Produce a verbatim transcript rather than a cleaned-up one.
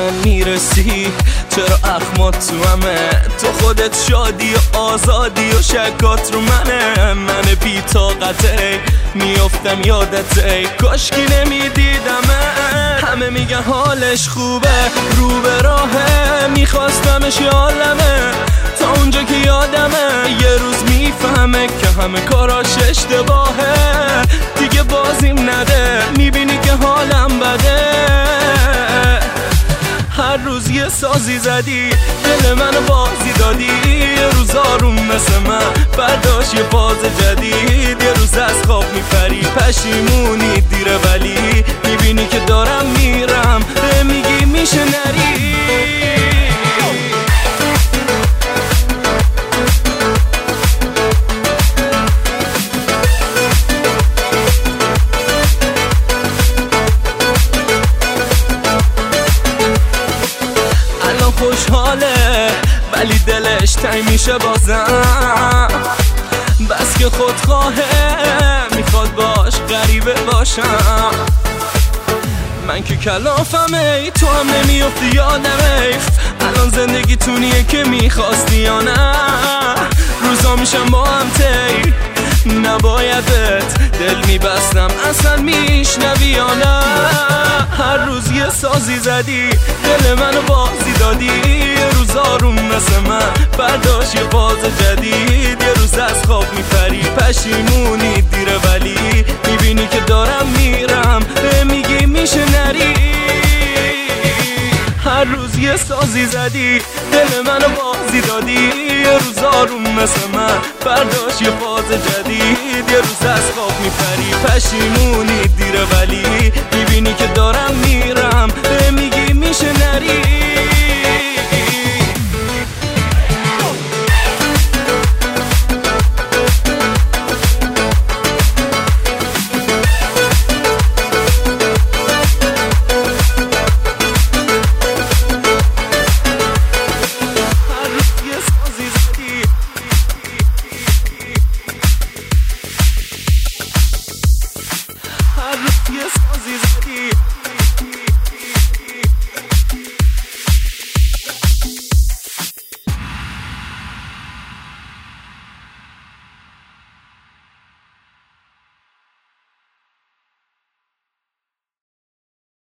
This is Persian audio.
من میرسی، چرا اخمات تو همه، تو خودت شادی و آزادی و شکات رو منه. من بی طاقته میافتم یادته، کاشکی نمیدیدمه. همه میگن حالش خوبه رو به راهه، میخواستمش یالمه تا اونجا که یادمه. یه روز میفهمه که همه کاراش اشتباهه، دیگه بازیم نده، میبینی که حالم بده. هر روز یه سازی زدی، دل منو بازی دادی. یه روز آروم مثل من برداشت یه فاز جدید. یه روز از خواب میپری پشیمونی دیره، ولی میبینی که دارم میرم، به میگی میشه نری. خوشحاله ولی دلش تنگ میشه بازم، بس که خودخواهه میخواد باش غریبه باشم. من که کلافم ای تو هم نمیافتی یادم ای، الان زندگی تونیه که میخواستی یا نه. روزا میشم با هم تی نبایدت دل میبستم، اصلا میشنوی یا نه. هر روز یه سازی زدی، دل منو بازی دادی. یه روز آروم مثل من برداشت یه فاز جدید. یه روز از خواب میپری پشیمونی دیره، ولی میبینی که دارم میرم، به میگی میشه نری. هر روز یه سازی زدی، دل منو بازی دادی. یه روز آروم مثل من برداشت یه فاز جدید. یه روز از خواب میپری پشیمونی دیره، ولی میبینی که دارم میرم، به میگی میشه نری.